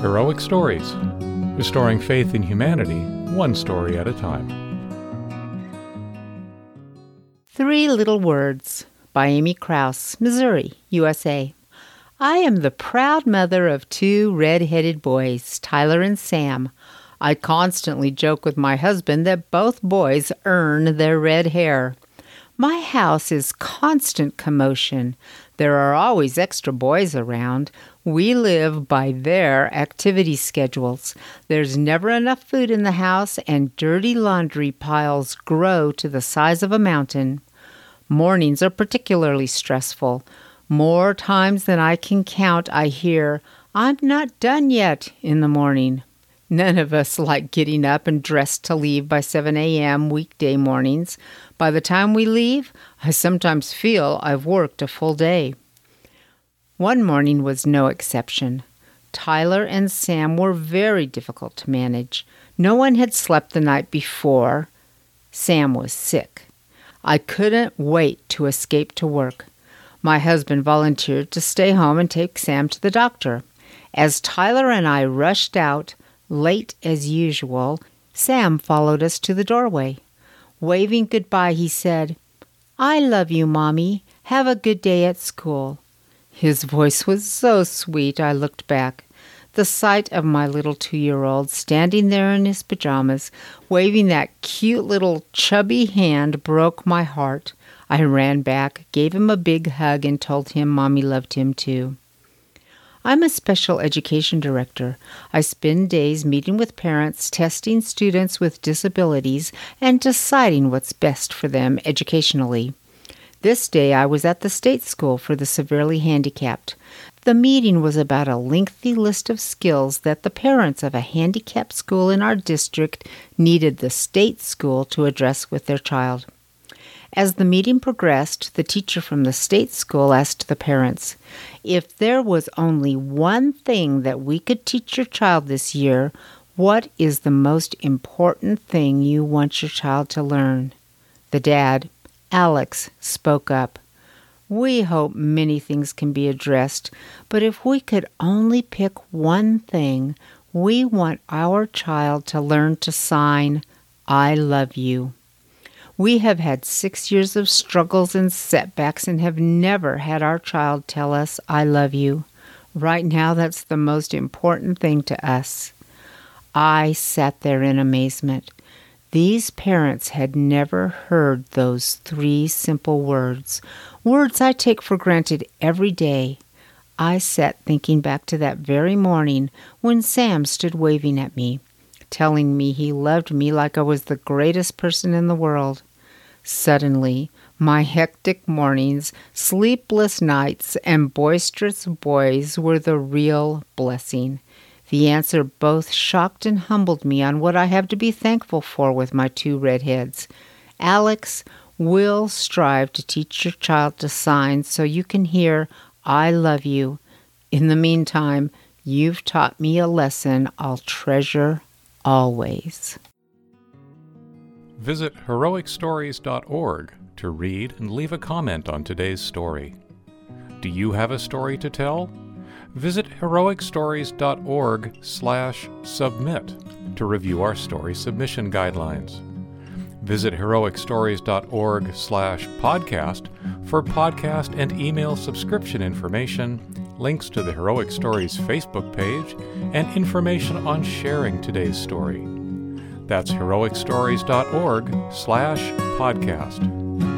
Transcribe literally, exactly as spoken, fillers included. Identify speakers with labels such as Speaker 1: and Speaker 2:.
Speaker 1: Heroic Stories, restoring faith in humanity, one story at a time.
Speaker 2: Three Little Words by Amy Krause, Missouri, U S A. I am the proud mother of two red-headed boys, Tyler and Sam. I constantly joke with my husband that both boys earn their red hair. My house is constant commotion. There are always extra boys around. We live by their activity schedules. There's never enough food in the house, and dirty laundry piles grow to the size of a mountain. Mornings are particularly stressful. More times than I can count, I hear, "I'm not done yet," in the morning. None of us like getting up and dressed to leave by seven a.m. weekday mornings. By the time we leave, I sometimes feel I've worked a full day. One morning was no exception. Tyler and Sam were very difficult to manage. No one had slept the night before. Sam was sick. I couldn't wait to escape to work. My husband volunteered to stay home and take Sam to the doctor. As Tyler and I rushed out, late as usual, Sam followed us to the doorway. Waving goodbye, he said, "I love you, Mommy. Have a good day at school." His voice was so sweet, I looked back. The sight of my little two-year-old standing there in his pajamas, waving that cute little chubby hand, broke my heart. I ran back, gave him a big hug, and told him Mommy loved him too. I'm a special education director. I spend days meeting with parents, testing students with disabilities, and deciding what's best for them educationally. This day I was at the state school for the severely handicapped. The meeting was about a lengthy list of skills that the parents of a handicapped school in our district needed the state school to address with their child. As the meeting progressed, the teacher from the state school asked the parents, "If there was only one thing that we could teach your child this year, what is the most important thing you want your child to learn?" The dad, Alex, spoke up. "We hope many things can be addressed, but if we could only pick one thing, we want our child to learn to sign, 'I love you.' We have had six years of struggles and setbacks and have never had our child tell us, 'I love you.' Right now, that's the most important thing to us." I sat there in amazement. These parents had never heard those three simple words, words I take for granted every day. I sat thinking back to that very morning when Sam stood waving at me, telling me he loved me like I was the greatest person in the world. Suddenly, my hectic mornings, sleepless nights, and boisterous boys were the real blessing. The answer both shocked and humbled me on what I have to be thankful for with my two redheads. Alex, we'll strive to teach your child to sign so you can hear, 'I love you.' In the meantime, you've taught me a lesson I'll treasure always."
Speaker 1: Visit heroic stories dot org to read and leave a comment on today's story. Do you have a story to tell? Visit heroic stories dot org slash submit to review our story submission guidelines. Visit heroic stories dot org slash podcast for podcast and email subscription information, links to the Heroic Stories Facebook page, and information on sharing today's story. That's heroic stories dot org slash podcast.